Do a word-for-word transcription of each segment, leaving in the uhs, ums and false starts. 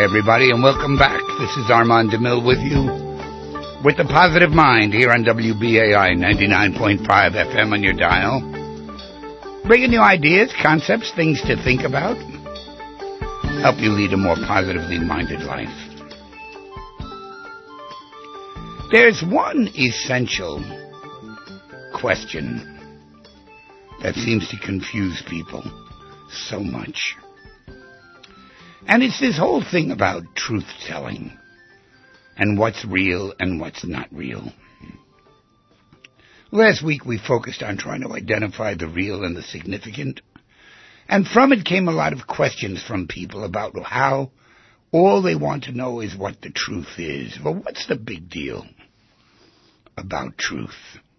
Hi, everybody, and welcome back. This is Armand DeMille with you with the Positive Mind here on W B A I ninety-nine point five F M on your dial. Bringing you ideas, concepts, things to think about. Help you lead a more positively minded life. There's one essential question that seems to confuse people so much. And it's this whole thing about truth-telling and what's real and what's not real. Last week we focused on trying to identify the real and the significant, and from it came a lot of questions from people about how all they want to know is what the truth is. Well, what's the big deal about truth?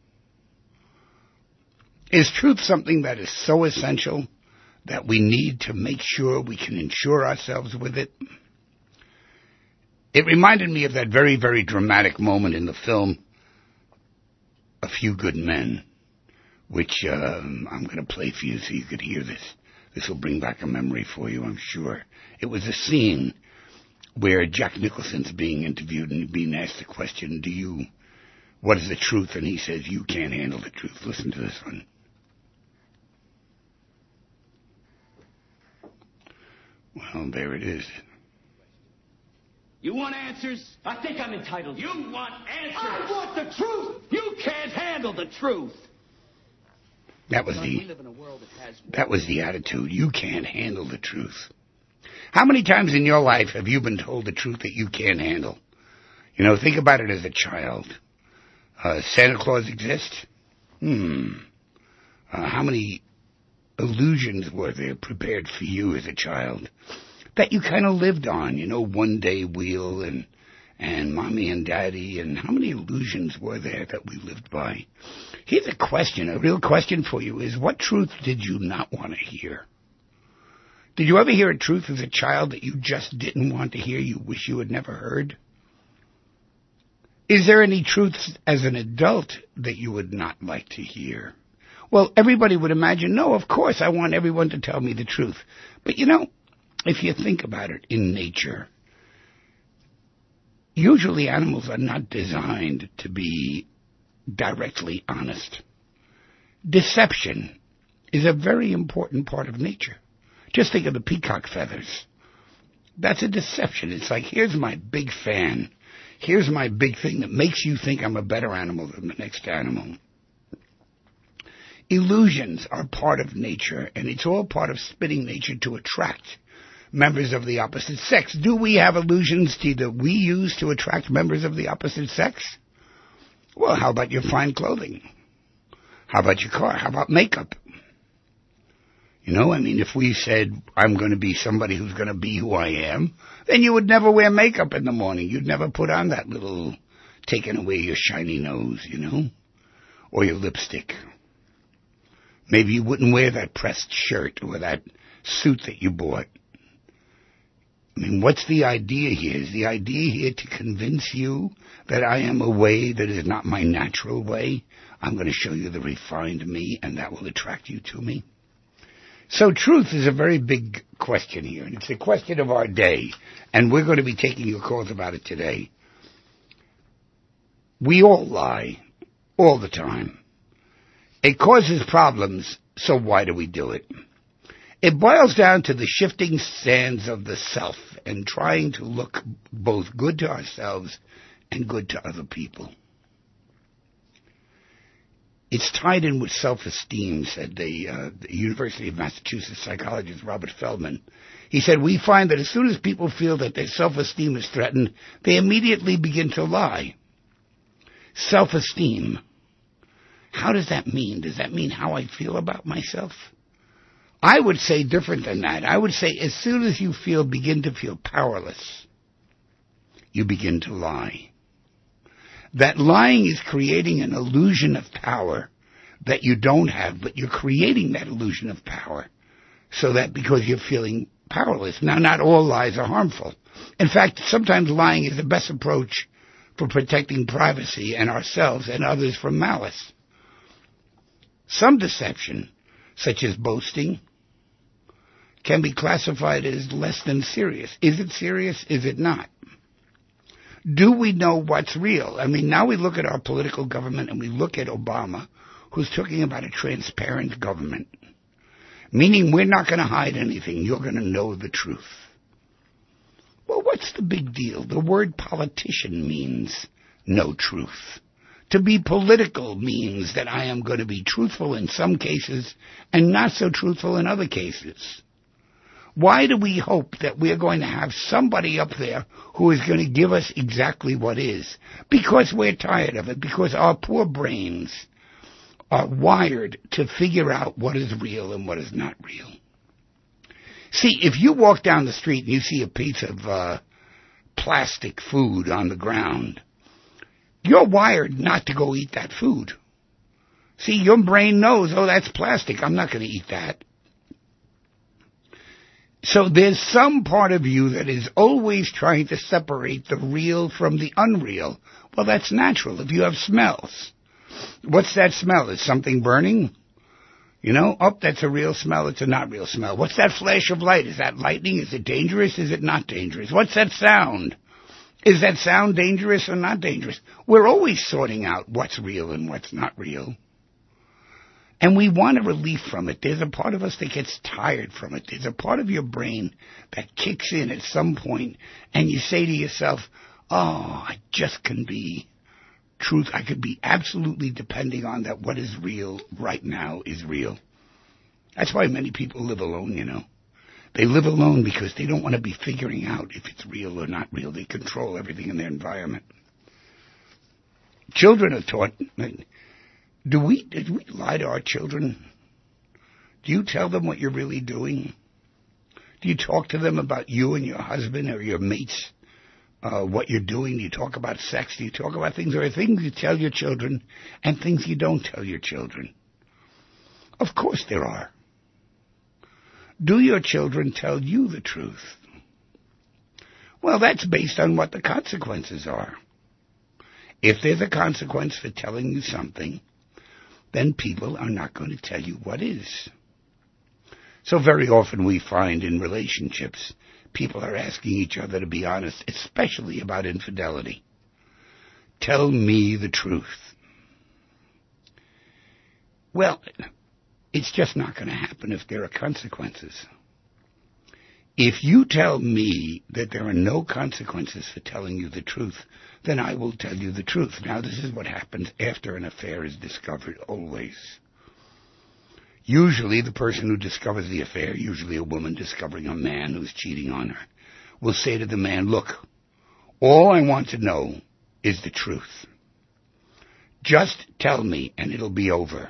Is truth something that is so essential that we need to make sure we can insure ourselves with it? It reminded me of that very, very dramatic moment in the film A Few Good Men, which um, I'm going to play for you so you could hear this. This will bring back a memory for you, I'm sure. It was a scene where Jack Nicholson's being interviewed and being asked the question, do you, what is the truth? And he says, you can't handle the truth. Listen to this one. Well, there it is. You want answers? I think I'm entitled. You want answers? I want the truth. You can't handle the truth. That was the that was the attitude. You can't handle the truth. How many times in your life have you been told the truth that you can't handle? You know, think about it as a child. Uh, Santa Claus exists? Hmm. Uh, how many illusions were there prepared for you as a child that you kind of lived on? You know, one day wheel and and mommy and daddy, and how many illusions were there that we lived by? Here's a question, a real question for you is, what truth did you not want to hear? Did you ever hear a truth as a child that you just didn't want to hear, you wish you had never heard? Is there any truths as an adult that you would not like to hear? Well, everybody would imagine, no, of course, I want everyone to tell me the truth. But, you know, if you think about it, in nature, usually animals are not designed to be directly honest. Deception is a very important part of nature. Just think of the peacock feathers. That's a deception. It's like, here's my big fan. Here's my big thing that makes you think I'm a better animal than the next animal. Illusions are part of nature, and it's all part of spitting nature to attract members of the opposite sex. Do we have illusions that we use to attract members of the opposite sex? Well, how about your fine clothing? How about your car? How about makeup? You know, I mean, if we said, I'm going to be somebody who's going to be who I am, then you would never wear makeup in the morning. You'd never put on that little, taking away your shiny nose, you know, or your lipstick. Maybe you wouldn't wear that pressed shirt or that suit that you bought. I mean, what's the idea here? Is the idea here to convince you that I am a way that is not my natural way? I'm going to show you the refined me, and that will attract you to me. So truth is a very big question here, and it's a question of our day, and we're going to be taking your calls about it today. We all lie, all the time. It causes problems, so why do we do it? It boils down to the shifting sands of the self and trying to look both good to ourselves and good to other people. It's tied in with self-esteem, said the, uh, the University of Massachusetts psychologist Robert Feldman. He said, we find that as soon as people feel that their self-esteem is threatened, they immediately begin to lie. Self-esteem. How does that mean? Does that mean how I feel about myself? I would say different than that. I would say as soon as you feel, begin to feel powerless, you begin to lie. That lying is creating an illusion of power that you don't have, but you're creating that illusion of power so that because you're feeling powerless. Now, not all lies are harmful. In fact, sometimes lying is the best approach for protecting privacy and ourselves and others from malice. Some deception, such as boasting, can be classified as less than serious. Is it serious? Is it not? Do we know what's real? I mean, now we look at our political government and we look at Obama, who's talking about a transparent government, meaning we're not going to hide anything. You're going to know the truth. Well, what's the big deal? The word politician means no truth. To be political means that I am going to be truthful in some cases and not so truthful in other cases. Why do we hope that we're going to have somebody up there who is going to give us exactly what is? Because we're tired of it, because our poor brains are wired to figure out what is real and what is not real. See, if you walk down the street and you see a piece of uh, plastic food on the ground, you're wired not to go eat that food. See, your brain knows, oh, that's plastic, I'm not going to eat that. So there's some part of you that is always trying to separate the real from the unreal. Well, that's natural. If you have smells, what's that smell? Is something burning? You know, oh, that's a real smell. It's a not real smell. What's that flash of light? Is that lightning? Is it dangerous? Is it not dangerous? What's that sound? Is that sound dangerous or not dangerous? We're always sorting out what's real and what's not real. And we want a relief from it. There's a part of us that gets tired from it. There's a part of your brain that kicks in at some point, and you say to yourself, oh, I just can be truth. I could be absolutely depending on that what is real right now is real. That's why many people live alone, you know. They live alone because they don't want to be figuring out if it's real or not real. They control everything in their environment. Children are taught... Do we, did we lie to our children? Do you tell them what you're really doing? Do you talk to them about you and your husband or your mates, uh, what you're doing? Do you talk about sex? Do you talk about things? There are things you tell your children and things you don't tell your children. Of course there are. Do your children tell you the truth? Well, that's based on what the consequences are. If there's a consequence for telling you something, then people are not going to tell you what is. So very often we find in relationships, people are asking each other to be honest, especially about infidelity. Tell me the truth. Well, it's just not going to happen if there are consequences. If you tell me that there are no consequences for telling you the truth, then I will tell you the truth. Now, this is what happens after an affair is discovered, always. Usually, the person who discovers the affair, usually a woman discovering a man who's cheating on her, will say to the man, look, all I want to know is the truth. Just tell me, and it'll be over.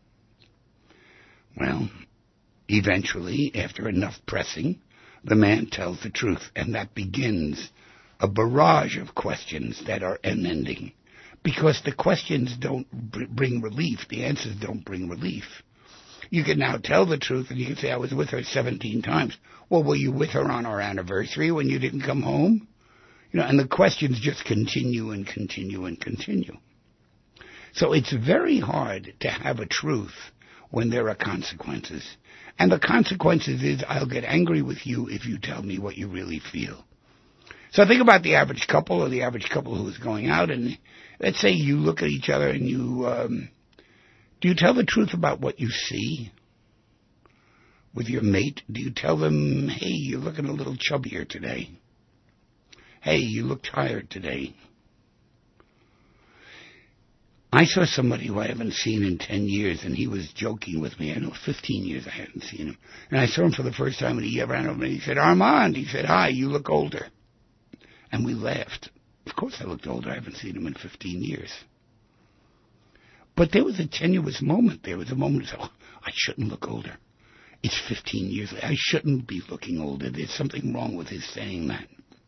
Well, eventually, after enough pressing, the man tells the truth, and that begins a barrage of questions that are unending, because the questions don't br- bring relief. The answers don't bring relief. You can now tell the truth, and you can say, I was with her seventeen times. Well, were you with her on our anniversary when you didn't come home? You know, and the questions just continue and continue and continue. So it's very hard to have a truth when there are consequences. And the consequences is I'll get angry with you if you tell me what you really feel. So think about the average couple or the average couple who is going out, and let's say you look at each other and you, um, do you tell the truth about what you see with your mate? Do you tell them, hey, you're looking a little chubbier today? Hey, you look tired today. I saw somebody who I haven't seen in ten years, and he was joking with me. I know fifteen years I hadn't seen him. And I saw him for the first time, and he ran over me, and he said, Armand, he said, hi, you look older. And we laughed. Of course I looked older. I haven't seen him in fifteen years. But there was a tenuous moment. There was a moment of, oh, I shouldn't look older. It's fifteen years. I shouldn't be looking older. There's something wrong with his saying that.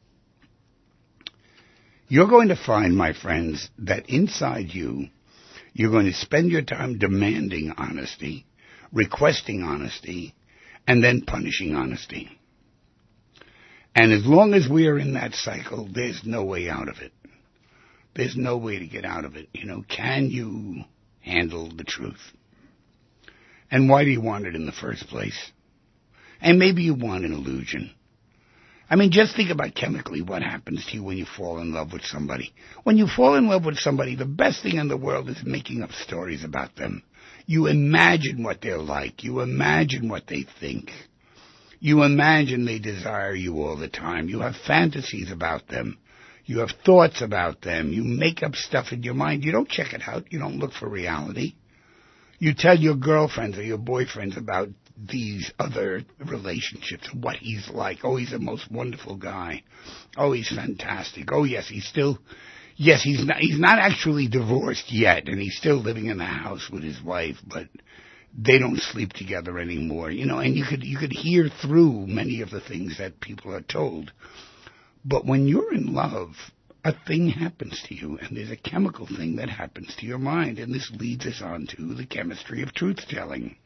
You're going to find, my friends, that inside you, you're going to spend your time demanding honesty, requesting honesty, and then punishing honesty. And as long as we are in that cycle, there's no way out of it. There's no way to get out of it. You know, can you handle the truth? And why do you want it in the first place? And maybe you want an illusion. I mean, just think about chemically what happens to you when you fall in love with somebody. When you fall in love with somebody, the best thing in the world is making up stories about them. You imagine what they're like. You imagine what they think. You imagine they desire you all the time. You have fantasies about them. You have thoughts about them. You make up stuff in your mind. You don't check it out. You don't look for reality. You tell your girlfriends or your boyfriends about these other relationships, what he's like. Oh, he's the most wonderful guy. Oh, he's fantastic. Oh, yes, he's still, yes, he's not, he's not actually divorced yet, and he's still living in the house with his wife, but they don't sleep together anymore, you know, and you could, you could hear through many of the things that people are told. But when you're in love, a thing happens to you, and there's a chemical thing that happens to your mind, and this leads us on to the chemistry of truth-telling.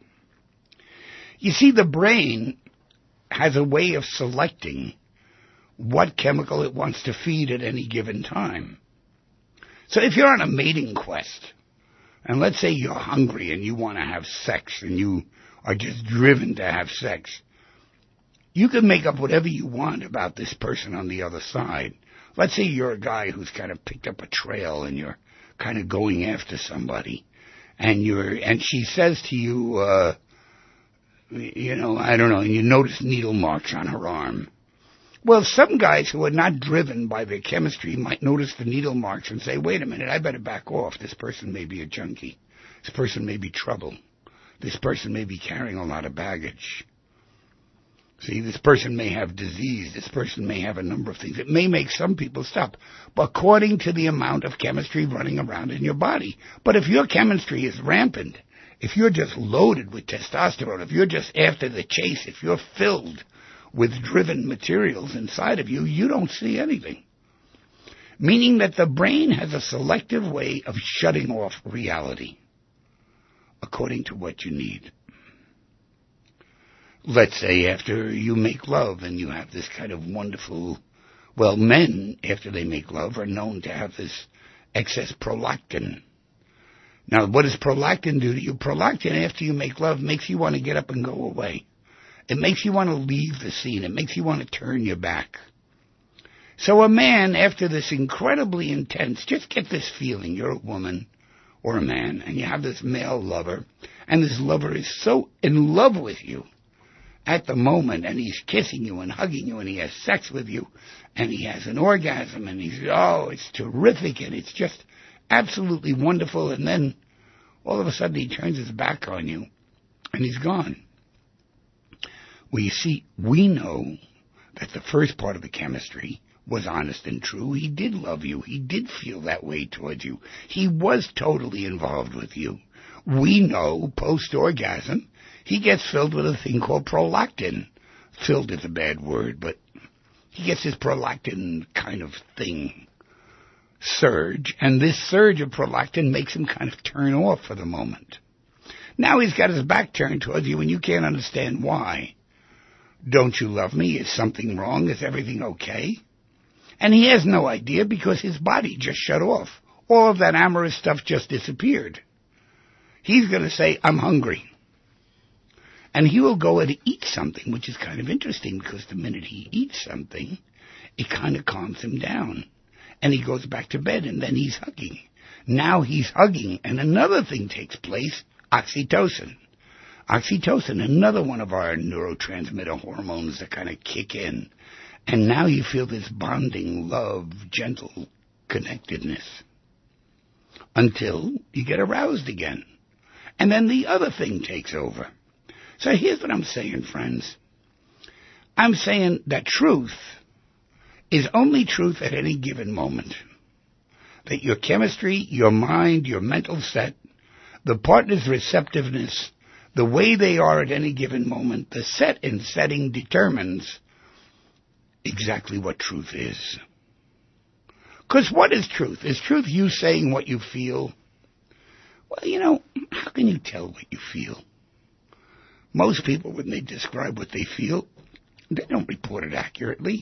You see, the brain has a way of selecting what chemical it wants to feed at any given time. So if you're on a mating quest, and let's say you're hungry and you want to have sex, and you are just driven to have sex, you can make up whatever you want about this person on the other side. Let's say you're a guy who's kind of picked up a trail and you're kind of going after somebody, and you're and she says to you, uh, you know, I don't know, and you notice needle marks on her arm. Well, some guys who are not driven by their chemistry might notice the needle marks and say, wait a minute, I better back off. This person may be a junkie. This person may be trouble. This person may be carrying a lot of baggage. See, this person may have disease. This person may have a number of things. It may make some people stop, but according to the amount of chemistry running around in your body. But if your chemistry is rampant, if you're just loaded with testosterone, if you're just after the chase, if you're filled with driven materials inside of you, you don't see anything. Meaning that the brain has a selective way of shutting off reality according to what you need. Let's say after you make love and you have this kind of wonderful, well, men, after they make love, are known to have this excess prolactin. Now, what does prolactin do to you? Prolactin, after you make love, makes you want to get up and go away. It makes you want to leave the scene. It makes you want to turn your back. So a man, after this incredibly intense, just get this feeling, you're a woman or a man, and you have this male lover, and this lover is so in love with you at the moment, and he's kissing you and hugging you, and he has sex with you, and he has an orgasm, and he's, oh, it's terrific, and it's just absolutely wonderful, and then all of a sudden he turns his back on you, and he's gone. Well, you see, we know that the first part of the chemistry was honest and true. He did love you. He did feel that way towards you. He was totally involved with you. We know, post-orgasm, he gets filled with a thing called prolactin. Filled is a bad word, but he gets this prolactin kind of thing, surge, and this surge of prolactin makes him kind of turn off for the moment. Now he's got his back turned towards you, and you can't understand why. Don't you love me? Is something wrong? Is everything okay? And he has no idea because his body just shut off. All of that amorous stuff just disappeared. He's going to say, I'm hungry. And he will go and eat something, which is kind of interesting because the minute he eats something, it kind of calms him down. And he goes back to bed, and then he's hugging. Now he's hugging, and another thing takes place, oxytocin. Oxytocin, another one of our neurotransmitter hormones that kind of kick in. And now you feel this bonding, love, gentle connectedness until you get aroused again. And then the other thing takes over. So here's what I'm saying, friends. I'm saying that truth is only truth at any given moment. That your chemistry, your mind, your mental set, the partner's receptiveness, the way they are at any given moment, the set and setting determines exactly what truth is. Because what is truth? Is truth you saying what you feel? Well, you know, how can you tell what you feel? Most people, when they describe what they feel, they don't report it accurately.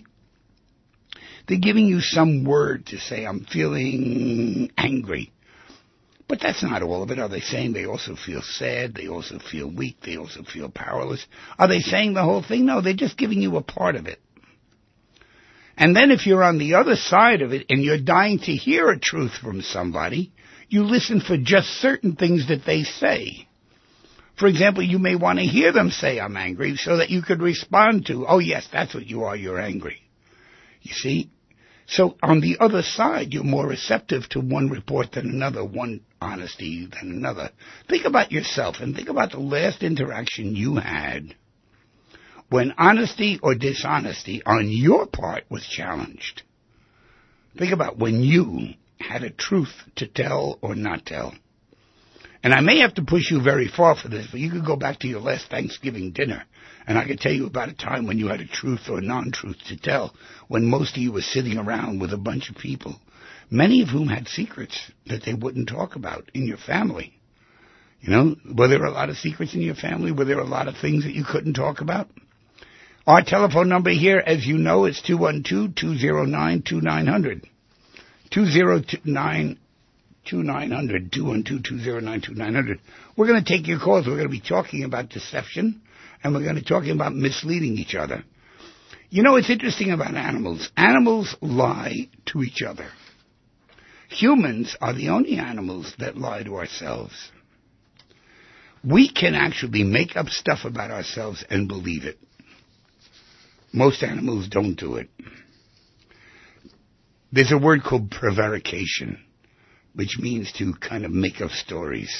They're giving you some word to say, I'm feeling angry. But that's not all of it. Are they saying they also feel sad? They also feel weak? They also feel powerless? Are they saying the whole thing? No, they're just giving you a part of it. And then if you're on the other side of it and you're dying to hear a truth from somebody, you listen for just certain things that they say. For example, you may want to hear them say, I'm angry, so that you could respond to, oh, yes, that's what you are, you're angry. You see? So on the other side, you're more receptive to one report than another, one honesty than another. Think about yourself and think about the last interaction you had when honesty or dishonesty on your part was challenged. Think about when you had a truth to tell or not tell. And I may have to push you very far for this, but you could go back to your last Thanksgiving dinner, and I could tell you about a time when you had a truth or non-truth to tell, when most of you were sitting around with a bunch of people, many of whom had secrets that they wouldn't talk about in your family. You know, were there a lot of secrets in your family? Were there a lot of things that you couldn't talk about? Our telephone number here, as you know, is two one two, two zero nine, two nine zero zero. two zero nine, two nine zero zero, two one two, two zero nine, two nine zero zero. We're going to take your calls. We're going to be talking about deception, and we're going to be talking about misleading each other. You know, it's interesting about animals. Animals lie to each other. Humans are the only animals that lie to ourselves. We can actually make up stuff about ourselves and believe it. Most animals don't do it. There's a word called prevarication, which means to kind of make up stories.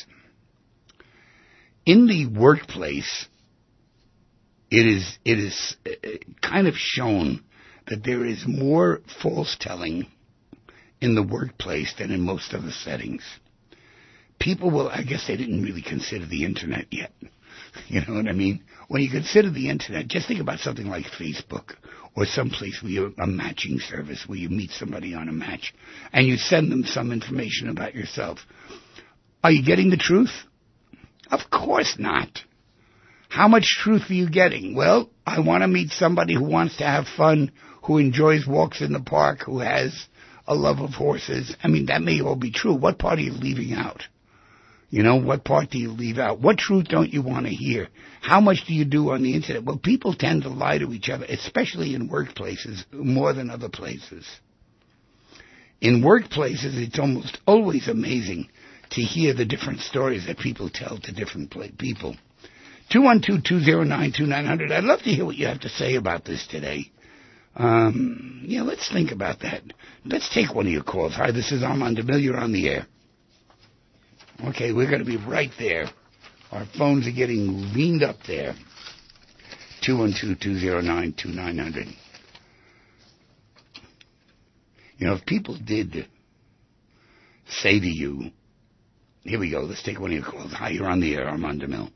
In the workplace, it is it is kind of shown that there is more false-telling in the workplace than in most other settings. People will, I guess they didn't really consider the Internet yet. You know what I mean? When you consider the Internet, just think about something like Facebook or someplace where you're a matching service where you meet somebody on a match and you send them some information about yourself. Are you getting the truth? Of course not. How much truth are you getting? Well, I want to meet somebody who wants to have fun, who enjoys walks in the park, who has a love of horses. I mean, that may all be true. What part are you leaving out? You know, what part do you leave out? What truth don't you want to hear? How much do you do on the Internet? Well, people tend to lie to each other, especially in workplaces, more than other places. In workplaces, it's almost always amazing to hear the different stories that people tell to different people. two one two, two zero nine, two nine zero zero. I'd love to hear what you have to say about this today. Um, yeah, let's think about that. Let's take one of your calls. Hi, this is Armand DeMille. You're on the air. Okay, we're going to be right there. Our phones are getting leaned up there. two one two, two zero nine, two nine zero zero. You know, if people did say to you, here we go, let's take one of your calls. Hi, you're on the air, Armand DeMille.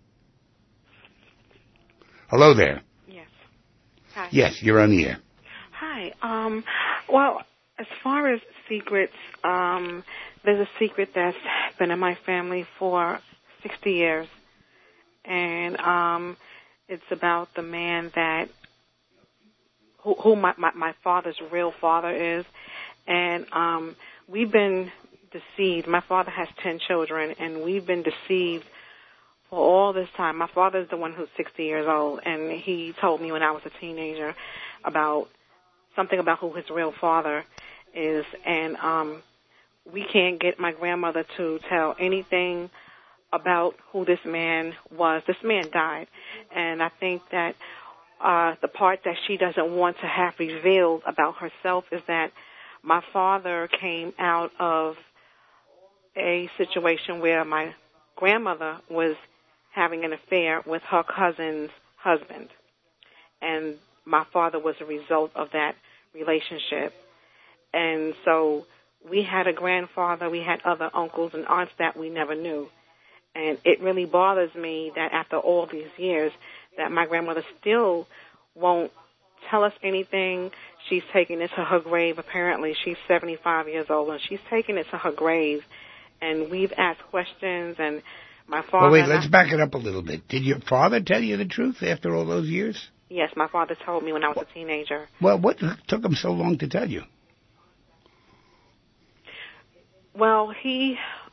Hello there. Yes. Hi. Yes, you're on the air. Hi. Um, well, as far as secrets, um, there's a secret that's been in my family for sixty years. And um, it's about the man that, who, who my, my, my father's real father is. And um, we've been deceived. My father has ten children, and we've been deceived for all this time. My father's the one who's sixty years old, and he told me when I was a teenager about something about who his real father is. And um, we can't get my grandmother to tell anything about who this man was. This man died, and I think that uh, the part that she doesn't want to have revealed about herself is that my father came out of a situation where my grandmother was having an affair with her cousin's husband, and my father was a result of that relationship. And so we had a grandfather, we had other uncles and aunts that we never knew. And it really bothers me that after all these years that my grandmother still won't tell us anything. She's taking it to her grave. Apparently, she's seventy-five years old, and she's taking it to her grave. And we've asked questions, and my father... Well, wait, let's I, back it up a little bit. Did your father tell you the truth after all those years? Yes, my father told me when I was a teenager. Well, what took him so long to tell you? Well, he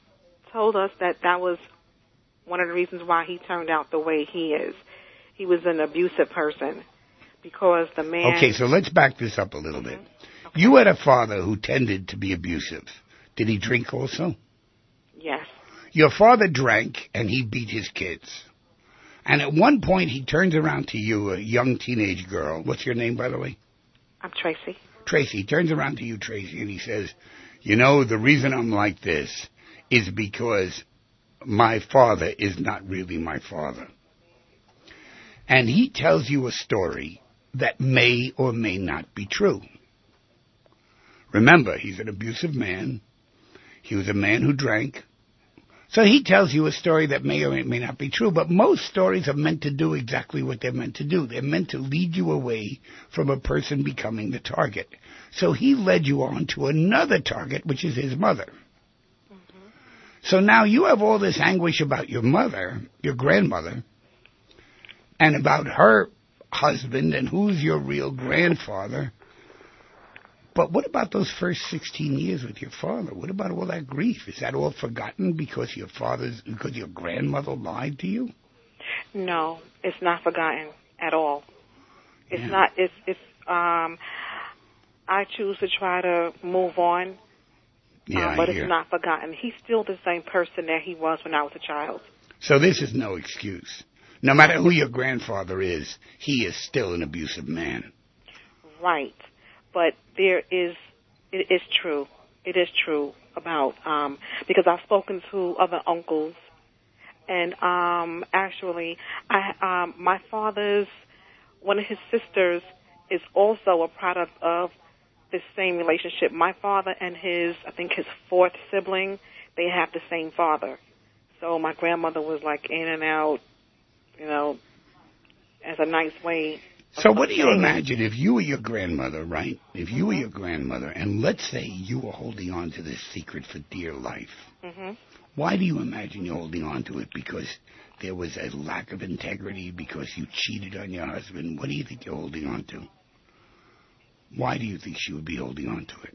told us that that was one of the reasons why he turned out the way he is. He was an abusive person because the man... Okay, so let's back this up a little mm-hmm. bit. Okay. You had a father who tended to be abusive. Did he drink also? Yes. Your father drank, and he beat his kids. And at one point, he turns around to you, a young teenage girl. What's your name, by the way? I'm Tracy. Tracy. He turns around to you, Tracy, and he says, you know, the reason I'm like this is because my father is not really my father. And he tells you a story that may or may not be true. Remember, he's an abusive man. He was a man who drank. So he tells you a story that may or may not be true, but most stories are meant to do exactly what they're meant to do. They're meant to lead you away from a person becoming the target. So he led you on to another target, which is his mother. Mm-hmm. So now you have all this anguish about your mother, your grandmother, and about her husband and who's your real grandfather. But what about those first sixteen years with your father? What about all that grief? Is that all forgotten because your father's, because your grandmother lied to you? No, it's not forgotten at all. It's Yeah. not, it's, it's, um, I choose to try to move on, Yeah, um, but I it's hear. not forgotten. He's still the same person that he was when I was a child. So this is no excuse. No matter who your grandfather is, he is still an abusive man. Right. But there is, it is true. It is true about, um, because I've spoken to other uncles, and um, actually, I, um, my father's, one of his sisters is also a product of this same relationship. My father and his, I think his fourth sibling, they have the same father. So my grandmother was like in and out, you know, as a nice way. So what do you imagine if you were your grandmother, right? If you were your grandmother, and let's say you were holding on to this secret for dear life. Mm-hmm. Why do you imagine you're holding on to it? Because there was a lack of integrity? Because you cheated on your husband? What do you think you're holding on to? Why do you think she would be holding on to it?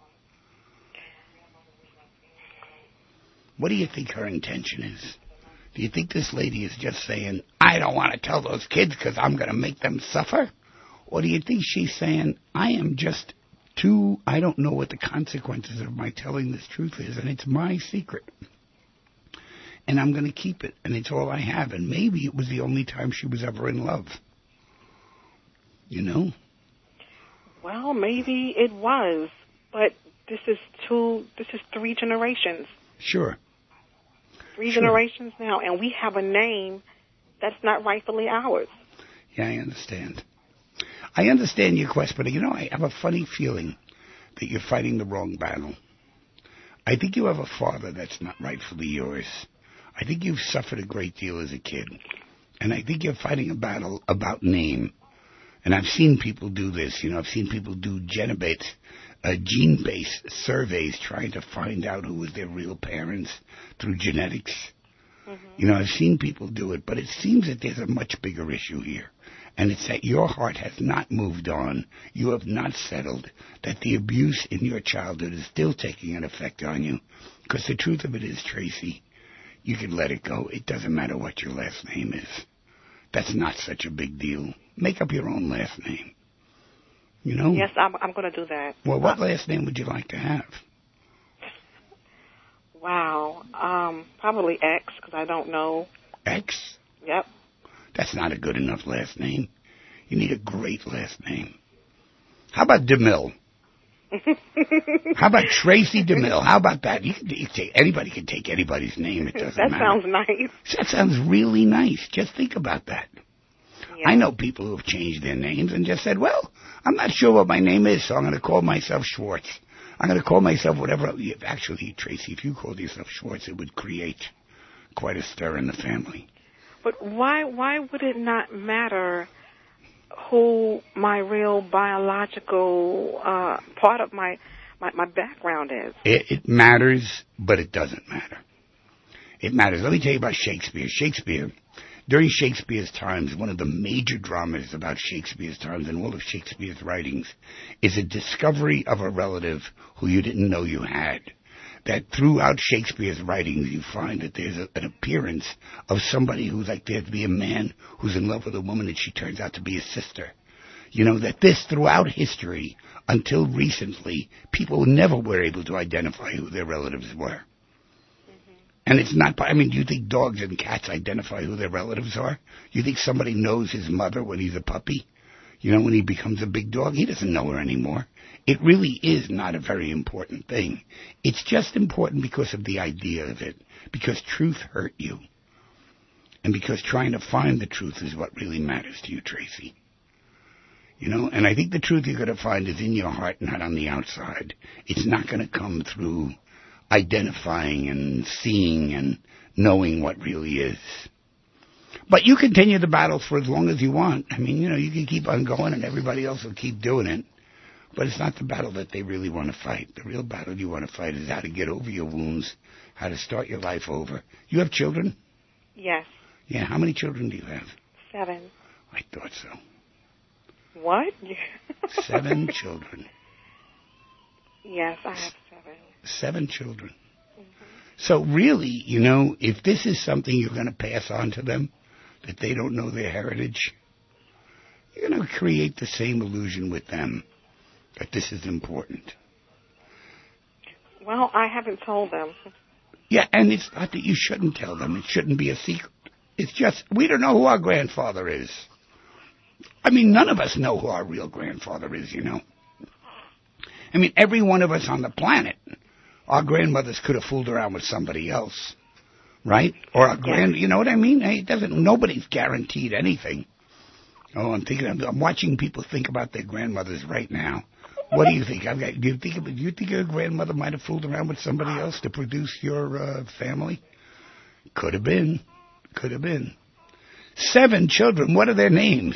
What do you think her intention is? Do you think this lady is just saying, I don't want to tell those kids because I'm going to make them suffer? Or do you think she's saying, I am just too, I don't know what the consequences of my telling this truth is, and it's my secret. And I'm going to keep it, and it's all I have. And maybe it was the only time she was ever in love. You know? Well, maybe it was, but this is two, this is three generations. Sure. Three Sure. generations now, and we have a name that's not rightfully ours. Yeah, I understand. I understand your quest, but, you know, I have a funny feeling that you're fighting the wrong battle. I think you have a father that's not rightfully yours. I think you've suffered a great deal as a kid. And I think you're fighting a battle about name. And I've seen people do this. You know, I've seen people do genobate, uh, gene-based surveys trying to find out who was their real parents through genetics. Mm-hmm. You know, I've seen people do it, but it seems that there's a much bigger issue here. And it's that your heart has not moved on. You have not settled. That the abuse in your childhood is still taking an effect on you. Because the truth of it is, Tracy, you can let it go. It doesn't matter what your last name is. That's not such a big deal. Make up your own last name. You know? Yes, I'm, I'm going to do that. Well, what last name would you like to have? Wow. Um, probably X, because I don't know. X? Yep. That's not a good enough last name. You need a great last name. How about DeMille? How about Tracy DeMille? How about that? You can, you can take, anybody can take anybody's name. It doesn't that matter. That sounds nice. That sounds really nice. Just think about that. Yeah. I know people who have changed their names and just said, well, I'm not sure what my name is, so I'm going to call myself Schwartz. I'm going to call myself whatever. Actually, Tracy, if you called yourself Schwartz, it would create quite a stir in the family. But why why would it not matter who my real biological uh, part of my, my, my background is? It, it matters, but it doesn't matter. It matters. Let me tell you about Shakespeare. Shakespeare, during Shakespeare's times, one of the major dramas about Shakespeare's times and all of Shakespeare's writings is a discovery of a relative who you didn't know you had. that throughout Shakespeare's writings you find that there's a, an appearance of somebody who's like there to be a man who's in love with a woman and she turns out to be his sister. You know, that this throughout history, until recently, people never were able to identify who their relatives were. And it's not, I mean, do you think dogs and cats identify who their relatives are? You think somebody knows his mother when he's a puppy? You know, when he becomes a big dog, he doesn't know her anymore. It really is not a very important thing. It's just important because of the idea of it, because truth hurt you. And because trying to find the truth is what really matters to you, Tracy. You know, and I think the truth you're going to find is in your heart, not on the outside. It's not going to come through identifying and seeing and knowing what really is. But you continue the battle for as long as you want. I mean, you know, you can keep on going and everybody else will keep doing it. But it's not the battle that they really want to fight. The real battle you want to fight is how to get over your wounds, how to start your life over. You have children? Yes. Yeah, how many children do you have? Seven. I thought so. What? Seven children. Yes, I have seven. Seven children. Mm-hmm. So really, you know, if this is something you're going to pass on to them, that they don't know their heritage, you're going to create the same illusion with them that this is important. Well, I haven't told them. Yeah, and it's not that you shouldn't tell them. It shouldn't be a secret. It's just, we don't know who our grandfather is. I mean, none of us know who our real grandfather is, you know. I mean, every one of us on the planet, our grandmothers could have fooled around with somebody else, right? Or our grand, you know what I mean? Hey, it doesn't, nobody's guaranteed anything. Oh, I'm thinking, I'm, I'm watching people think about their grandmothers right now. What do you think? I've got, do you think, do you think your grandmother might have fooled around with somebody else to produce your uh, family? Could have been. Could have been. Seven children. What are their names?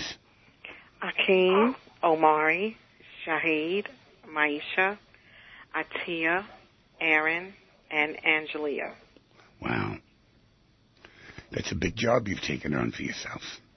Akeem, Omari, Shahid, Maisha, Atia, Aaron, and Angelia. Wow. That's a big job you've taken on for yourself.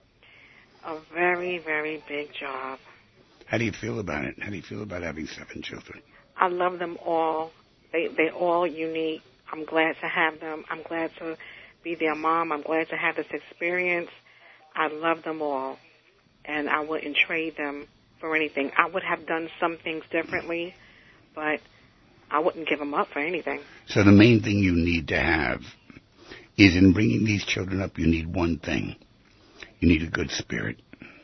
A very, very big job. How do you feel about it? How do you feel about having seven children? I love them all. They, they're all unique. I'm glad to have them. I'm glad to be their mom. I'm glad to have this experience. I love them all, and I wouldn't trade them for anything. I would have done some things differently, but I wouldn't give them up for anything. So the main thing you need to have is, in bringing these children up, you need one thing. You need a good spirit.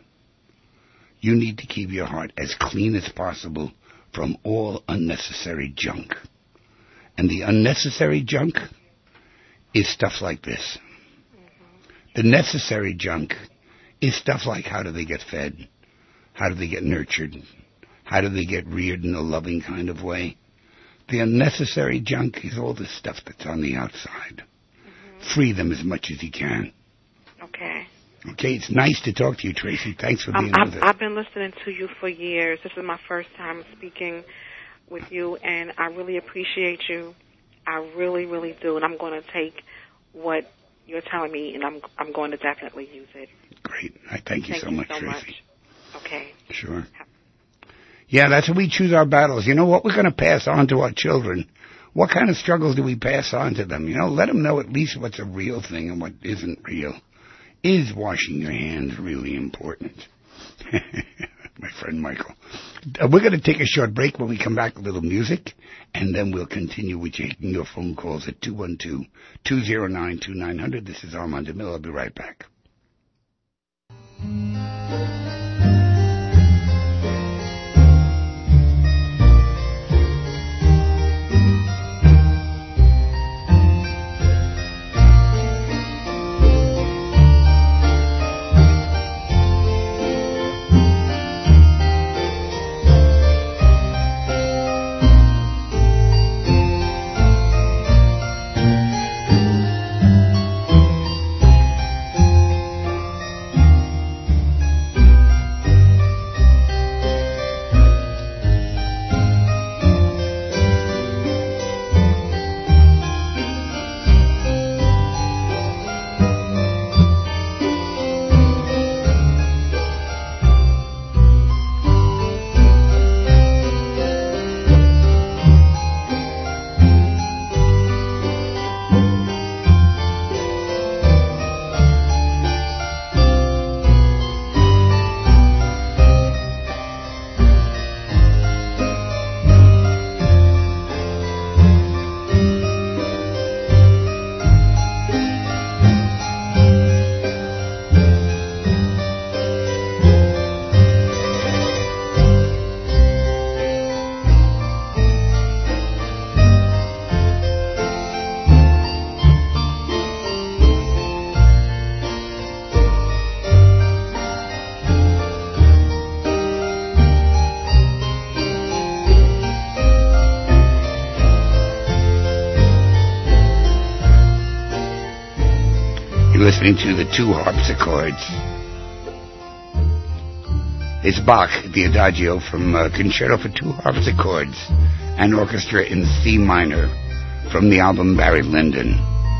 You need to keep your heart as clean as possible from all unnecessary junk. And the unnecessary junk is stuff like this. Mm-hmm. The necessary junk is stuff like, how do they get fed? How do they get nurtured? How do they get reared in a loving kind of way? The unnecessary junk is all the stuff that's on the outside. Mm-hmm. Free them as much as you can. Okay. Okay, it's nice to talk to you, Tracy. Thanks for being um, with I've, us. I've been listening to you for years. This is my first time speaking with you, and I really appreciate you. I really, really do, and I'm going to take what you're telling me, and I'm I'm going to definitely use it. Great. I thank you thank so you much, so Tracy. Much. Okay. Sure. Yeah, that's how we choose our battles. You know what we're going to pass on to our children? What kind of struggles do we pass on to them? You know, let them know at least what's a real thing and what isn't real. Is washing your hands really important? My friend Michael. Uh, we're going to take a short break. When we come back, a little music, and then we'll continue with taking your phone calls at two one two, two zero nine, two nine zero zero. This is Armand DeMille. I'll be right back. listening to the two harpsichords. It's Bach, the Adagio from uh, Concerto for Two Harpsichords and Orchestra in C minor from the album Barry Lyndon.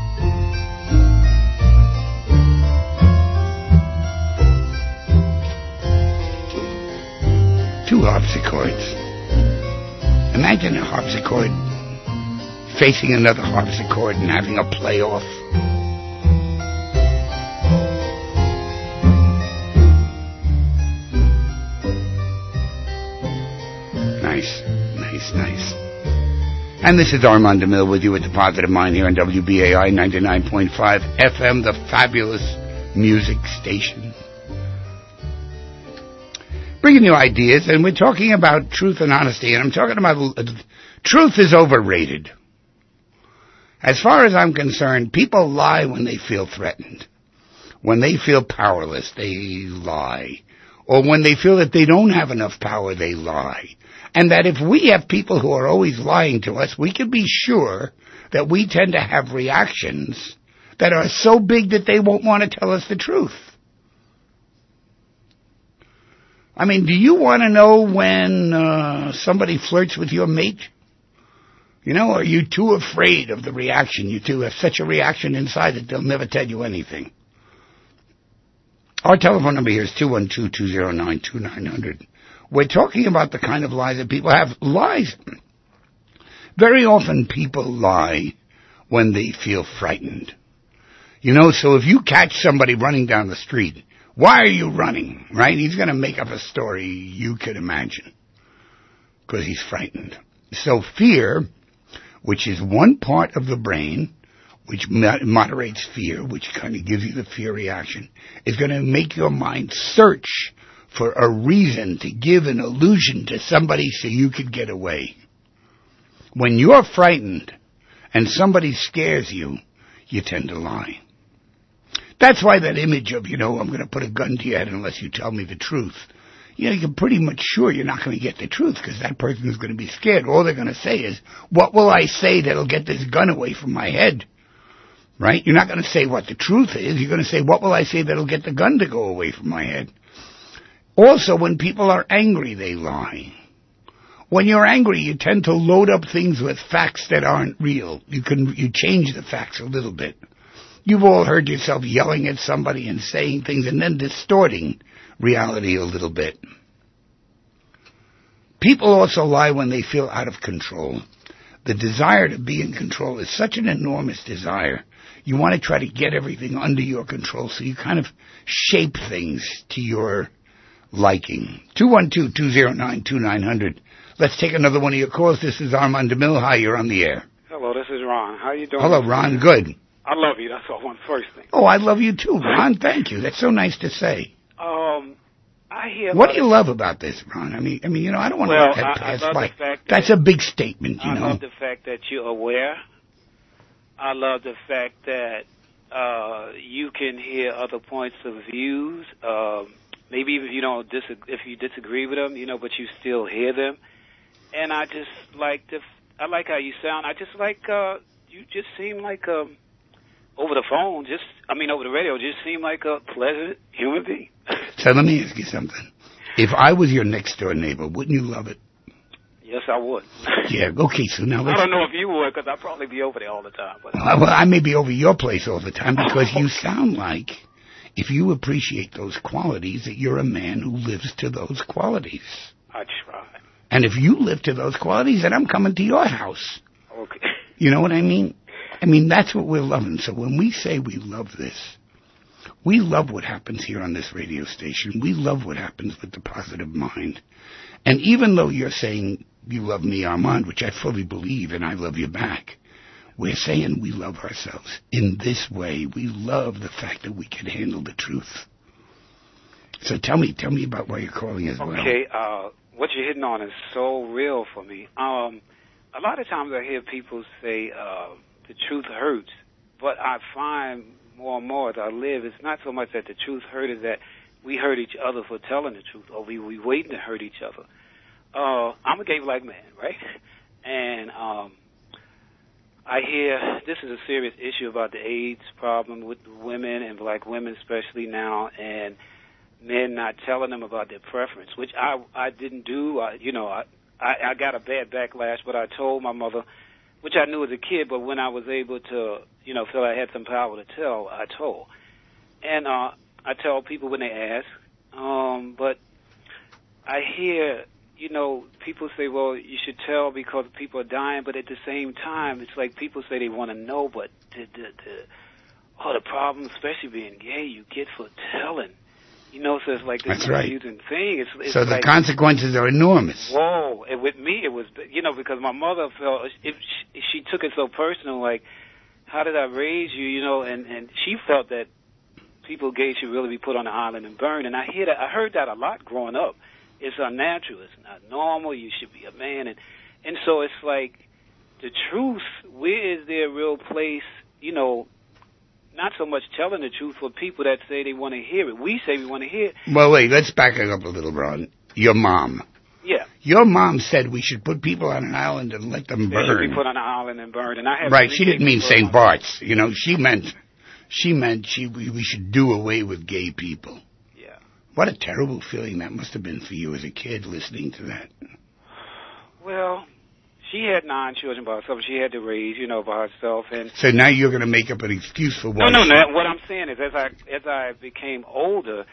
Two harpsichords. Imagine a harpsichord facing another harpsichord and having a playoff. Nice, nice, nice. And this is Armand DeMille with you at the Positive Mind here on W B A I ninety-nine point five F M, the fabulous music station. Bringing you ideas, and we're talking about truth and honesty, and I'm talking about uh, truth is overrated. As far as I'm concerned, people lie when they feel threatened. When they feel powerless, they lie. Or when they feel that they don't have enough power, they lie. And that if we have people who are always lying to us, we can be sure that we tend to have reactions that are so big that they won't want to tell us the truth. I mean, do you want to know when uh, somebody flirts with your mate? You know, are you too afraid of the reaction? You two have such a reaction inside that they'll never tell you anything. Our telephone number here is two one two, two zero nine, two nine zero zero. We're talking about the kind of lies that people have. Lies. Very often people lie when they feel frightened. You know, so if you catch somebody running down the street, why are you running, right? He's going to make up a story you could imagine because he's frightened. So fear, which is one part of the brain, which moderates fear, which kind of gives you the fear reaction, is going to make your mind search for a reason to give an illusion to somebody so you could get away. When you're frightened and somebody scares you, you tend to lie. That's why that image of, you know, I'm going to put a gun to your head unless you tell me the truth. You know, you're pretty much sure you're not going to get the truth because that person is going to be scared. All they're going to say is, what will I say that'll get this gun away from my head? Right? You're not going to say what the truth is. You're going to say, what will I say that'll get the gun to go away from my head? Also, when people are angry, they lie. When you're angry, you tend to load up things with facts that aren't real. You can you change the facts a little bit. You've all heard yourself yelling at somebody and saying things and then distorting reality a little bit. People also lie when they feel out of control. The desire to be in control is such an enormous desire. You want to try to get everything under your control, so you kind of shape things to your liking. two one two, two zero nine, two nine zero zero. Let's take another one of your calls. This is Armand DeMille. Hi, you're on the air. Hello, this is Ron. How you doing? Hello, Ron. Good. I love you. That's all one first thing. Oh, I love you too, Ron. Thank you. That's so nice to say. Um, I hear. What do you love about this, Ron? I mean, I mean, you know, I don't want well, to let that I, pass I love by. the fact That's that, a big statement, you I know. love the fact that you're aware. I love the fact that uh, you can hear other points of views. Um, maybe if you don't dis- if you disagree with them, you know, but you still hear them. And I just like the. I like how you sound. I just like uh, you. Just seem like um, over the phone. Just I mean, over the radio. Just seem like a pleasant human being. So let me ask you something. If I was your next door neighbor, wouldn't you love it? Yes, I would. Yeah, okay, so now let's... I don't know if you would, because I'd probably be over there all the time. But well, well, I may be over your place all the time, because you sound like, if you appreciate those qualities, that you're a man who lives to those qualities. I try. And if you live to those qualities, then I'm coming to your house. Okay. You know what I mean? I mean, that's what we're loving. So when we say we love this, we love what happens here on this radio station. We love what happens with the Positive Mind. And even though you're saying you love me, Armand, which I fully believe, and I love you back, we're saying we love ourselves. In this way, we love the fact that we can handle the truth. So tell me, tell me about why you're calling as well. Okay, uh, what you're hitting on is so real for me. Um, a lot of times I hear people say uh, the truth hurts, but I find more and more as I live, it's not so much that the truth hurt, is that we hurt each other for telling the truth, or we we waiting to hurt each other. Uh, I'm a gay black man, right? And um, I hear this is a serious issue about the AIDS problem with women and black women especially now, and men not telling them about their preference, which I I didn't do. I, you know, I, I I got a bad backlash, but I told my mother, which I knew as a kid, but when I was able to, you know, feel I had some power to tell, I told. And uh, I tell people when they ask, um, but I hear, you know, people say, well, you should tell because people are dying, but at the same time, it's like people say they want to know, but the, the, the, oh, the problem, especially being gay, you get for telling. You know, so it's like this That's right. confusing thing. It's, it's so like, the consequences are enormous. Whoa. And with me, it was, you know, because my mother felt, if she, she took it so personal, like, how did I raise you, you know, and, and she felt that people gay should really be put on the island and burned. And I hear that, I heard that a lot growing up. It's unnatural. It's not normal. You should be a man. And, and so it's like the truth, where is there a real place, you know, not so much telling the truth for people that say they want to hear it. We say we want to hear it. Well, wait, let's back it up a little, Ron. Your mom. Yeah. Your mom said we should put people on an island and let them They burn. should be put on an island and burned. And I have right, she didn't mean Saint on. Bart's. You know, she meant, she meant she we, we should do away with gay people. Yeah. What a terrible feeling that must have been for you as a kid listening to that. Well, she had nine children by herself. She had to raise, you know, by herself. And so now you're going to make up an excuse for why. No, no, no. What I'm saying is, as I as I became older,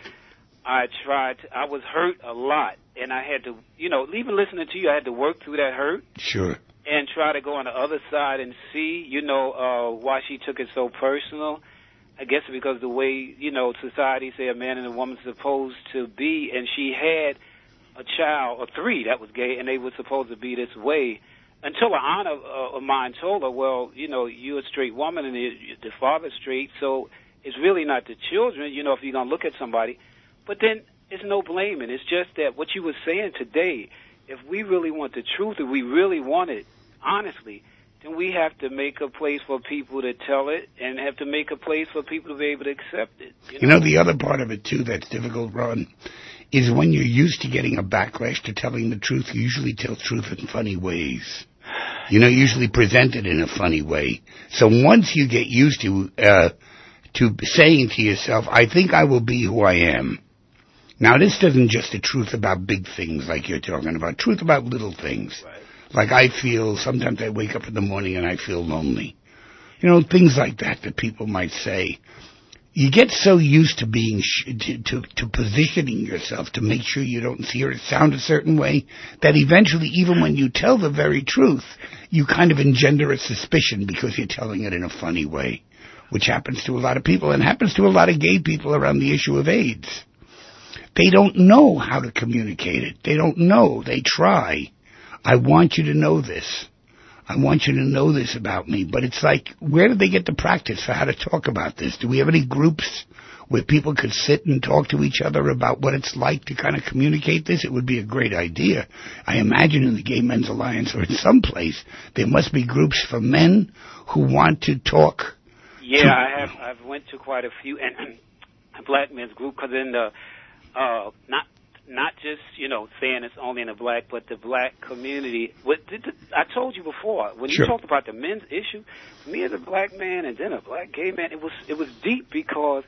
I tried. To, I was hurt a lot, and I had to, you know, even listening to you, I had to work through that hurt. Sure. And try to go on the other side and see, you know, uh, why she took it so personal. I guess because the way, you know, society say a man and a woman's supposed to be, and she had a child, or three, that was gay, and they were supposed to be this way. Until an aunt of, uh, of mine told her, well, you know, you're a straight woman and the, the father's straight, so it's really not the children, you know, if you're going to look at somebody. But then it's no blaming. It's just that what you were saying today, if we really want the truth, if we really want it, honestly, then we have to make a place for people to tell it and have to make a place for people to be able to accept it. You know, you know the other part of it, too, that's difficult, Ron, is when you're used to getting a backlash to telling the truth, you usually tell truth in funny ways. You know, usually presented in a funny way. So once you get used to uh, to saying to yourself, I think I will be who I am. Now, this isn't just a truth about big things like you're talking about. Truth about little things. Right. Like I feel, sometimes I wake up in the morning and I feel lonely. You know, things like that that people might say. You get so used to being, sh- to, to, to positioning yourself to make sure you don't hear it sound a certain way, that eventually, even when you tell the very truth, you kind of engender a suspicion because you're telling it in a funny way, which happens to a lot of people and happens to a lot of gay people around the issue of AIDS. They don't know how to communicate it. They don't know. They try. I want you to know this. I want you to know this about me. But it's like, where did they get the practice for how to talk about this? Do we have any groups where people could sit and talk to each other about what it's like to kind of communicate this? It would be a great idea. I imagine in the Gay Men's Alliance or in some place, there must be groups for men who want to talk. Yeah, to I have. I've went to quite a few, and a black men's group, because in the, uh, not Not just, you know, saying it's only in the black, but the black community. What did the, I told you before, when Sure. you talked about the men's issue, me as a black man and then a black gay man, it was it was deep because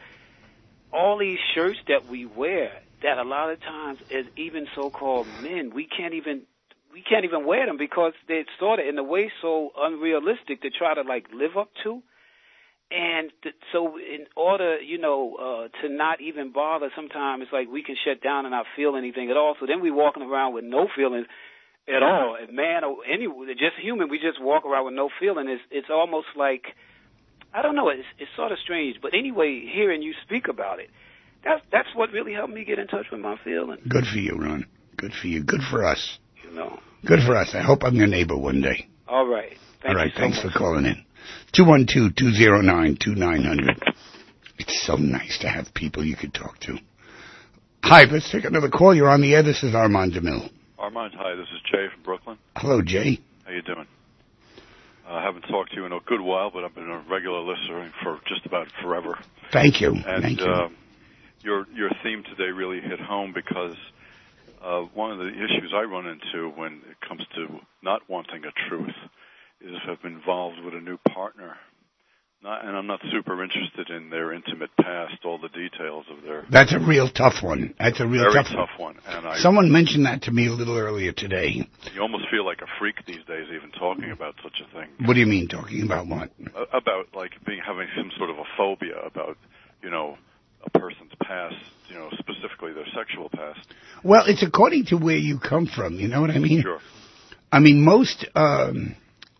all these shirts that we wear, that a lot of times as even so-called men, we can't even we can't even wear them because they're sort of in a way so unrealistic to try to like live up to. And th- so in order, you know, uh, to not even bother, sometimes it's like we can shut down and not feel anything at all. So then we're walking around with no feelings at all. And man, or any, just human, we just walk around with no feeling. It's, it's almost like, I don't know, it's, it's sort of strange. But anyway, hearing you speak about it, that's, that's what really helped me get in touch with my feelings. Good for you, Ron. Good for you. Good for us. You know. Good for us. I hope I'm your neighbor one day. All right. Thank All right. you so Thanks much. for calling in. two one two, two zero nine, two nine zero zero. It's so nice to have people you could talk to. Hi, let's take another call. You're on the air. This is Armand DeMille. Armand, hi. This is Jay from Brooklyn. Hello, Jay. How you doing? Uh, I haven't talked to you in a good while, but I've been a regular listener for just about forever. Thank you. And Thank you. Uh, your your theme today really hit home because uh, one of the issues I run into when it comes to not wanting a truth is if I'm involved with a new partner. Not, and I'm not super interested in their intimate past, all the details of their... That's a real tough one. That's a real very tough, tough one. And I, Someone mentioned that to me a little earlier today. You almost feel like a freak these days even talking about such a thing. What do you mean, talking about what? About, like, being having some sort of a phobia about, you know, a person's past, you know, specifically their sexual past. Well, it's according to where you come from, you know what I mean? Sure. I mean, most... Um,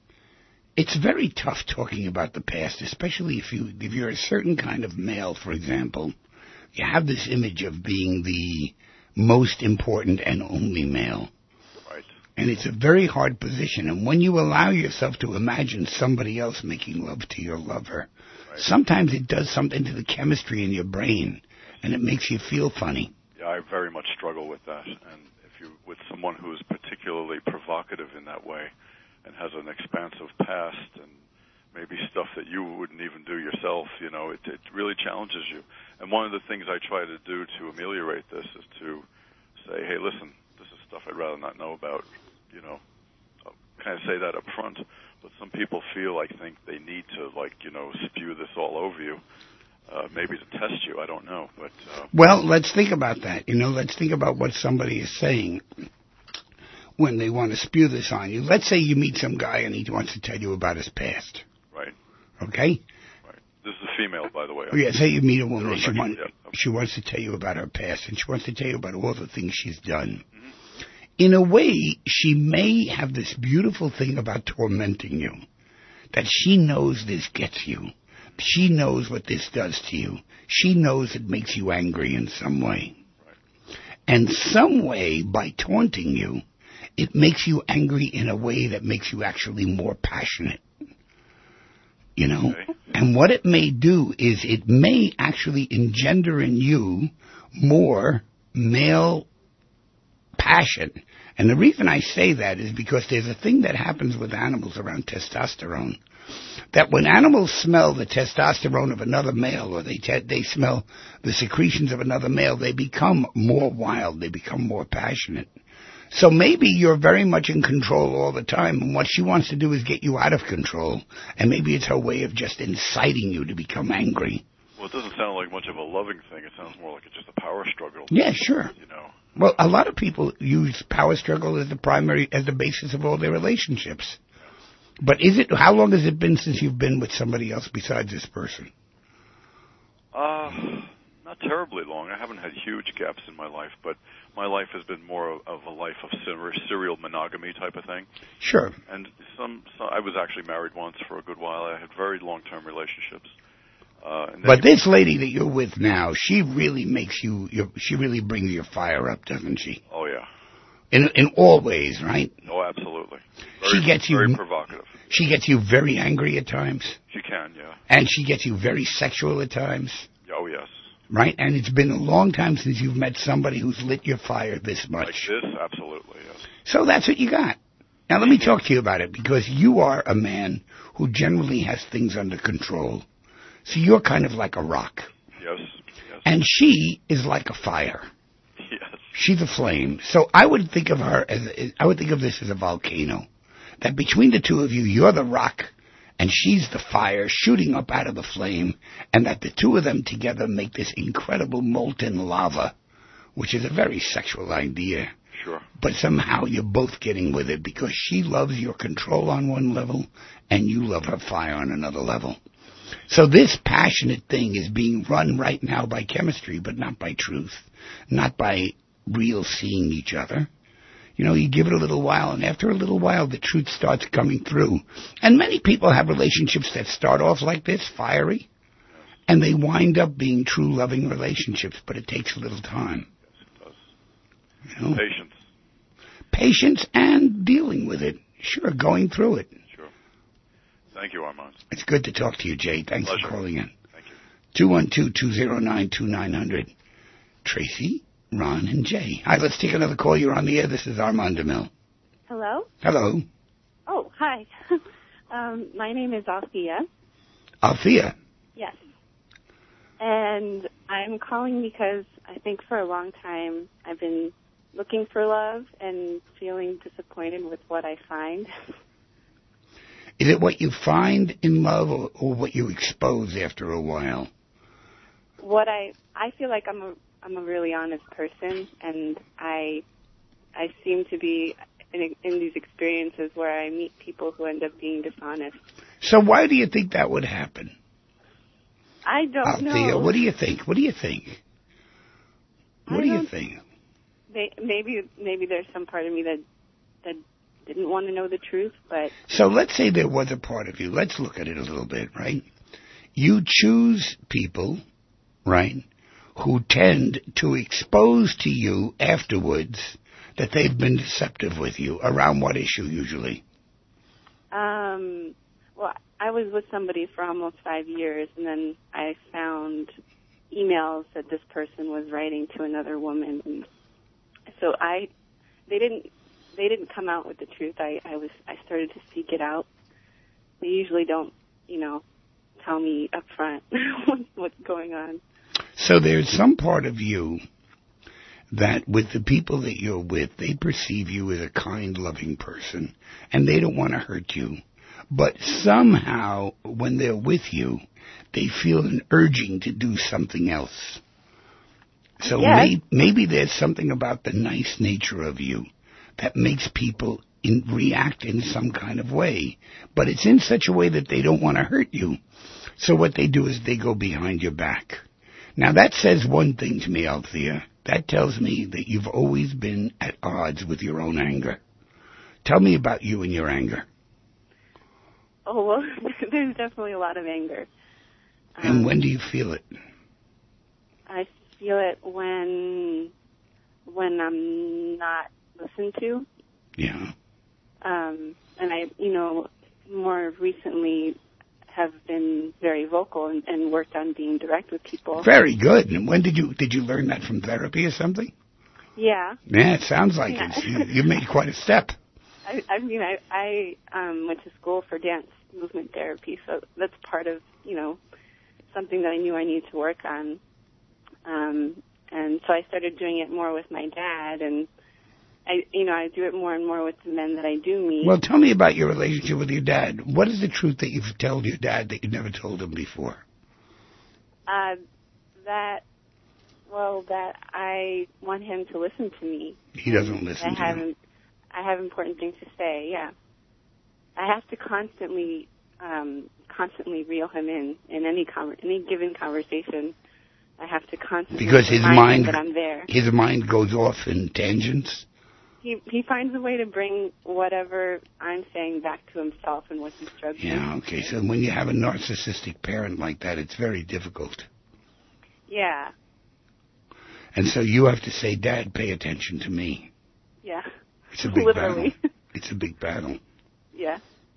It's very tough talking about the past, especially if you if you're a certain kind of male, for example. You have this image of being the most important and only male. Right. And it's a very hard position. And when you allow yourself to imagine somebody else making love to your lover, right, sometimes it does something to the chemistry in your brain, and it makes you feel funny. Yeah, I very much struggle with that. And if you with someone who is particularly provocative in that way, and has an expansive past and maybe stuff that you wouldn't even do yourself, you know, it, it really challenges you. And one of the things I try to do to ameliorate this is to say, hey, listen, this is stuff I'd rather not know about, you know. I'll kind of say that up front, but some people feel, I think, they need to, like, you know, spew this all over you, uh, maybe to test you, I don't know. But uh, Well, let's think about that, you know, let's think about what somebody is saying when they want to spew this on you. Let's say you meet some guy and he wants to tell you about his past. Right. Okay? Right. This is a female, by the way. Oh, yeah, say you meet a woman and she, want, yeah. she wants to tell you about her past, and she wants to tell you about all the things she's done. Mm-hmm. In a way, she may have this beautiful thing about tormenting you, that she knows this gets you. She knows what this does to you. She knows it makes you angry in some way. Right. And some way, by taunting you, it makes you angry in a way that makes you actually more passionate. You know? Okay. And what it may do is it may actually engender in you more male passion. And the reason I say that is because there's a thing that happens with animals around testosterone. That when animals smell the testosterone of another male, or they te- they smell the secretions of another male, they become more wild. They become more passionate. So maybe you're very much in control all the time, and what she wants to do is get you out of control, and maybe it's her way of just inciting you to become angry. Well, it doesn't sound like much of a loving thing. It sounds more like it's just a power struggle. Yeah, sure. You know. Well, a lot of people use power struggle as the primary, as the basis of all their relationships. But is it? How long has it been since you've been with somebody else besides this person? Uh, not terribly long. I haven't had huge gaps in my life, but my life has been more of a life of serial monogamy type of thing. Sure. And some, some I was actually married once for a good while. I had very long-term relationships. Uh, and but this lady that you're with now, she really makes you, she really brings your fire up, doesn't she? Oh, yeah. In in all ways, right? Oh, absolutely. Very, she gets you very provocative. She gets you very angry at times. She can, yeah. And she gets you very sexual at times. Oh, yes. Right? And it's been a long time since you've met somebody who's lit your fire this much. Like this? Absolutely, yes. So that's what you got. Now let me talk to you about it, because you are a man who generally has things under control. So you're kind of like a rock. Yes, yes. And she is like a fire. Yes. She's a flame. So I would think of her as, I would think of this as a volcano. That between the two of you, you're the rock, and she's the fire shooting up out of the flame, and that the two of them together make this incredible molten lava, which is a very sexual idea. Sure. But somehow you're both getting with it, because she loves your control on one level, and you love her fire on another level. So this passionate thing is being run right now by chemistry, but not by truth, not by real seeing each other. You know, you give it a little while, and after a little while, the truth starts coming through. And many people have relationships that start off like this, fiery, and they wind up being true loving relationships, but it takes a little time. Yes, it does. You know? Patience. Patience and dealing with it. Sure, going through it. Sure. Thank you, Armand. It's good to talk to you, Jay. Thanks Pleasure. for calling in. Thank you. two one two, two zero nine, two nine zero zero. Tracy, Ron, and Jay. Hi, let's take another call. You're on the air. This is Armand DeMille. Hello? Hello. Oh, hi. um, my name is Althea. Althea? Yes. And I'm calling because I think for a long time I've been looking for love and feeling disappointed with what I find. Is it what you find in love or, or what you expose after a while? What I I feel like I'm a I'm a really honest person, and I I seem to be in, in these experiences where I meet people who end up being dishonest. So why do you think that would happen? I don't Althea, know. what do you think? What do you think? What I do you don't- think? They, maybe maybe there's some part of me that that didn't want to know the truth, but So let's say there was a part of you. Let's look at it a little bit, right? You choose people, right, who tend to expose to you afterwards that they've been deceptive with you. Around what issue usually? um, well, I was with somebody for almost five years, and then I found emails that this person was writing to another woman, and so I they didn't they didn't come out with the truth. I, I was I started to seek it out. They usually don't, you know, tell me up front what's, what's going on. So there's some part of you that with the people that you're with, they perceive you as a kind, loving person, and they don't want to hurt you. But somehow, when they're with you, they feel an urging to do something else. So Yes. may, maybe there's something about the nice nature of you that makes people in, react in some kind of way. But it's in such a way that they don't want to hurt you. So what they do is they go behind your back. Now that says one thing to me, Althea. That tells me that you've always been at odds with your own anger. Tell me about you and your anger. Oh, well, there's definitely a lot of anger. And Um, when do you feel it? I feel it when when I'm not listened to. Yeah. Um, and I, you know, more recently have been very vocal and, and worked on being direct with people. Very good. And when did you did you learn that from therapy or something? Yeah. Yeah, it sounds like Yeah. it. You, you made quite a step. I, I mean, I, I um, went to school for dance movement therapy, so that's part of, you know, something that I knew I needed to work on. Um, and so I started doing it more with my dad, and I, you know, I do it more and more with the men that I do meet. Well, tell me about your relationship with your dad. What is the truth that you've told your dad that you never told him before? Uh, that, well, that I want him to listen to me. He doesn't listen I to have, you. I have important things to say. Yeah, I have to constantly, um, constantly reel him in in any con- any given conversation. I have to constantly Because his remind mind, him that I'm there. his mind goes off in tangents. He he finds a way to bring whatever I'm saying back to himself and what he's struggling. Yeah, okay. So when you have a narcissistic parent like that, it's very difficult. Yeah, And so you have to say, Dad, pay attention to me. yeah. It's a big Literally. battle. It's a big battle. Yeah.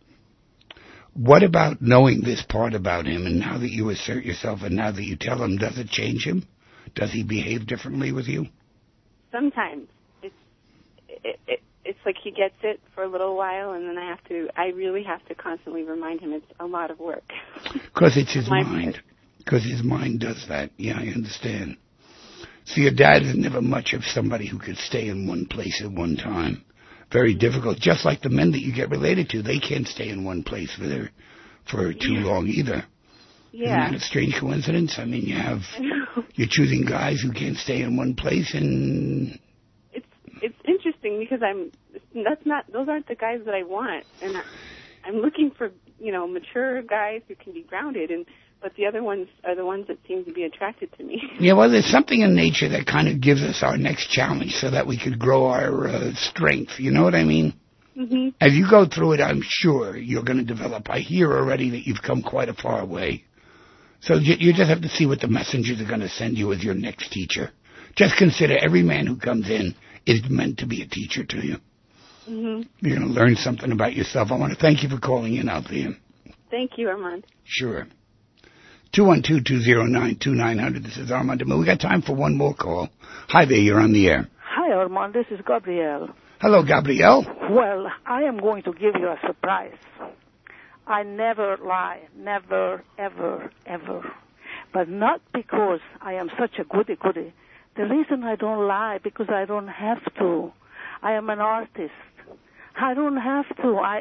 What about knowing this part about him, and now that you assert yourself and now that you tell him, does it change him? Does he behave differently with you? Sometimes it's it, it, it's like he gets it for a little while, and then I have to. I really have to constantly remind him it's a lot of work. Because it's his My mind. Because his mind does that. Yeah, I understand. So your dad is never much of somebody who could stay in one place at one time. Very difficult. Just like the men that you get related to, they can't stay in one place for their, for too Yeah. long either. Yeah. Isn't that a strange coincidence? I mean, you have, you're choosing guys who can't stay in one place, and It's it's interesting because I'm that's not those aren't the guys that I want, and I, I'm looking for you know mature guys who can be grounded, and but the other ones are the ones that seem to be attracted to me. yeah, well, there's something in nature that kind of gives us our next challenge so that we could grow our uh, strength. You know what I mean? Mm-hmm. As you go through it, I'm sure you're going to develop. I hear already that you've come quite a far way. So you, you just have to see what the messengers are going to send you as your next teacher. Just consider every man who comes in is meant to be a teacher to you. Mm-hmm. You're going to learn something about yourself. I want to thank you for calling in, Althea. Thank you, Armand. Sure. two one two, two zero nine, two nine zero zero. This is Armand. We got time for one more call. Hi there, you're on the air. Hi, Armand. This is Gabrielle. Hello, Gabrielle. Well, I am going to give you a surprise. I never lie. Never, ever, ever. But not because I am such a goody-goody. The reason I don't lie, because I don't have to. I am an artist. I don't have to. I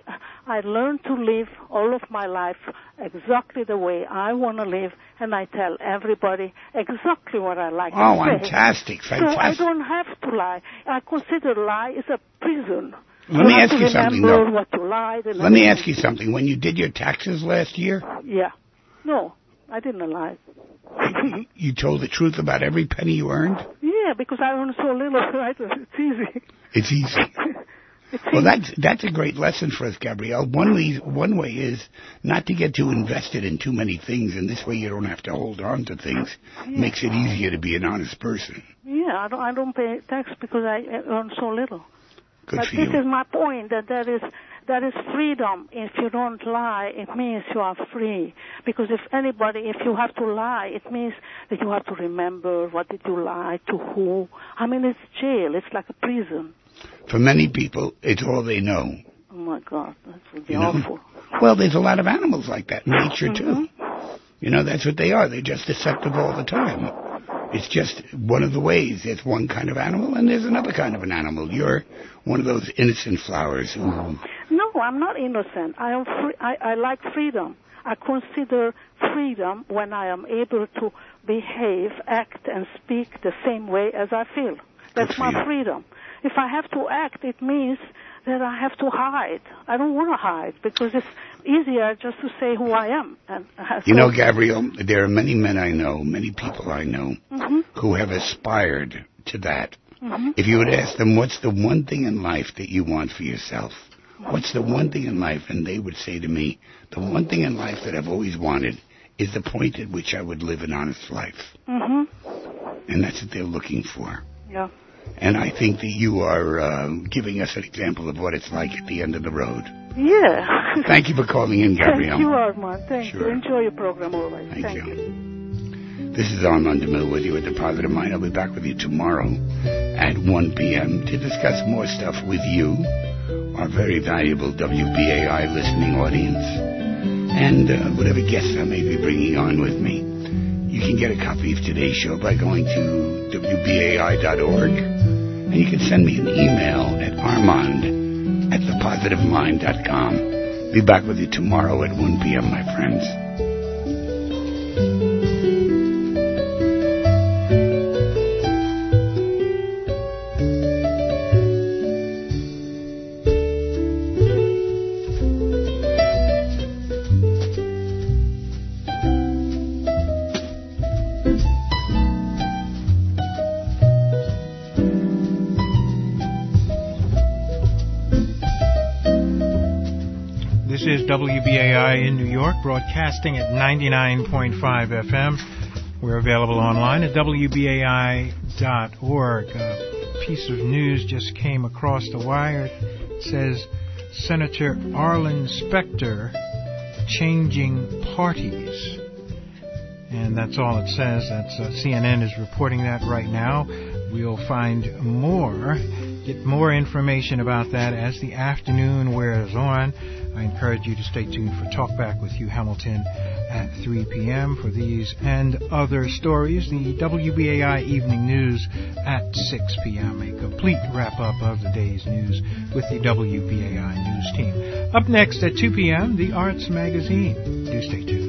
I learned to live all of my life exactly the way I want to live, and I tell everybody exactly what I like oh, to say. fantastic, fantastic. So I don't have to lie. I consider lie is a prison. Let you me have ask to you something, remember though. what you lied and Let me everything. ask you something. When you did your taxes last year, Yeah. No, I didn't lie. you told the truth about every penny you earned? Yeah, because I earn so little, right? It's easy. It's easy. It's Well, easy. that's that's a great lesson for us, Gabrielle. One way, one way is not to get too invested in too many things, and this way you don't have to hold on to things. Yeah. Makes it easier to be an honest person. Yeah, I don't, I don't pay tax because I earn so little. Good but for this you. is my point, that that is, that is freedom. If you don't lie, it means you are free. Because if anybody, if you have to lie, it means that you have to remember what did you lie, to who. I mean, it's jail. It's like a prison. For many people, it's all they know. Oh, my God. That would be You know? awful. Well, there's a lot of animals like that in nature, too. Mhm. You know, that's what they are. They're just deceptive all the time. It's just one of the ways. There's one kind of animal, and there's another kind of an animal. You're one of those innocent flowers who... No, I'm not innocent. I am free. I, I like freedom. I consider freedom when I am able to behave, act, and speak the same way as I feel. That's my you. freedom. If I have to act, it means that I have to hide. I don't want to hide because it's easier just to say who I am. And uh, You so- know, Gabrielle, there are many men I know, many people I know, Mhm. who have aspired to that. Mhm. If you would ask them, what's the one thing in life that you want for yourself? What's the one thing in life? And they would say to me, the one thing in life that I've always wanted is the point at which I would live an honest life. Mhm. And that's what they're looking for. Yeah. And I think that you are uh, giving us an example of what it's like at the end of the road. Yeah. Thank you for calling in, Gabrielle. Thank you, Armand. Thank Sure. you. Enjoy your program always. Thank Thank you. you. This is Armand DeMille with you at The Positive Mind. I'll be back with you tomorrow at one p.m. to discuss more stuff with you, our very valuable W B A I listening audience, and uh, whatever guests I may be bringing on with me. You can get a copy of today's show by going to W B A I dot org, and you can send me an email at armand at the positive mind dot com. Be back with you tomorrow at one p.m., my friends. This is W B A I in New York, broadcasting at ninety-nine point five F M. We're available online at W B A I dot org. A piece of news just came across the wire. It says Senator Arlen Specter changing parties. And that's all it says. That's uh, C N N is reporting that right now. We'll find more, get more information about that as the afternoon wears on. I encourage you to stay tuned for Talkback with Hugh Hamilton at three p.m. for these and other stories. The W B A I Evening News at six p.m. A complete wrap-up of the day's news with the W B A I News team. Up next at two p.m., the Arts Magazine. Do stay tuned.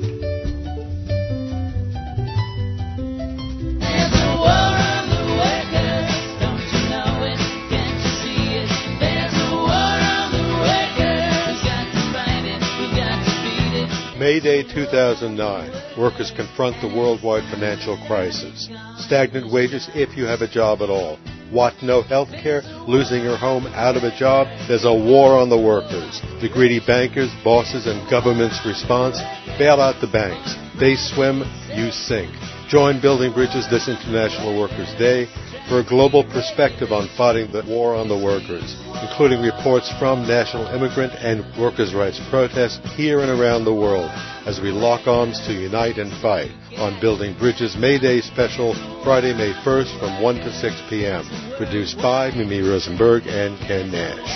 May Day two thousand nine. Workers confront the worldwide financial crisis. Stagnant wages if you have a job at all. What, no health care? Losing your home? Out of a job? There's a war on the workers. The greedy bankers, bosses, and government's response? Bail out the banks. They swim, you sink. Join Building Bridges this International Workers' Day for a global perspective on fighting the war on the workers, including reports from national immigrant and workers' rights protests here and around the world as we lock arms to unite and fight on Building Bridges May Day special Friday, May first from one to six p.m. Produced by Mimi Rosenberg and Ken Nash.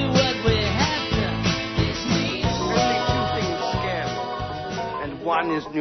One is new.